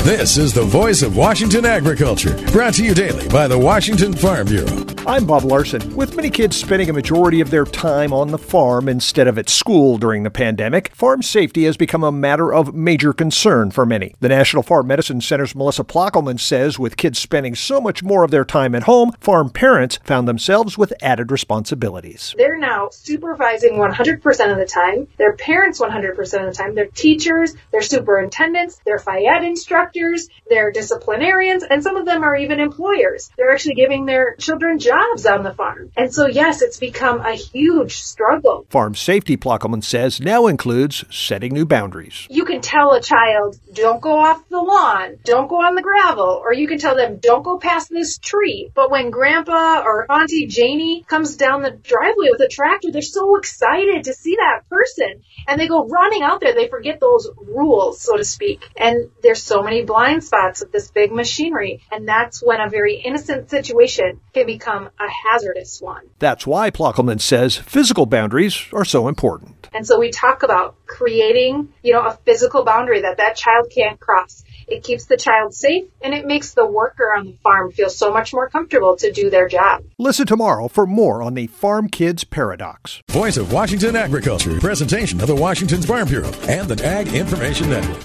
This is the voice of Washington agriculture, brought to you daily by the Washington Farm Bureau. I'm Bob Larson. With many kids spending a majority of their time on the farm instead of at school during the pandemic, farm safety has become a matter of major concern for many. The National Farm Medicine Center's Melissa Plockelman says with kids spending so much more of their time at home, farm parents found themselves with added responsibilities. They're now supervising 100% of the time, their parents 100% of the time, their teachers, their superintendents, their FIAD instructors, their disciplinarians, and some of them are even employers. They're actually giving their children jobs on the farm. And so, yes, it's become a huge struggle. Farm safety, Plockelman says, now includes setting new boundaries. You can tell a child, don't go off the lawn, don't go on the gravel, or you can tell them, don't go past this tree. But when Grandpa or Auntie Janie comes down the driveway with a tractor, they're so excited to see that person. And they go running out there. They forget those rules, so to speak. And there's so many blind spots of this big machinery. And that's when a very innocent situation can become a hazardous one. That's why, Plockelman says, physical boundaries are so important. And so we talk about creating, a physical boundary that child can't cross. It keeps the child safe, and it makes the worker on the farm feel so much more comfortable to do their job. Listen tomorrow for more on the Farm Kids Paradox. Voice of Washington agriculture, presentation of the Washington Farm Bureau and the Ag Information Network.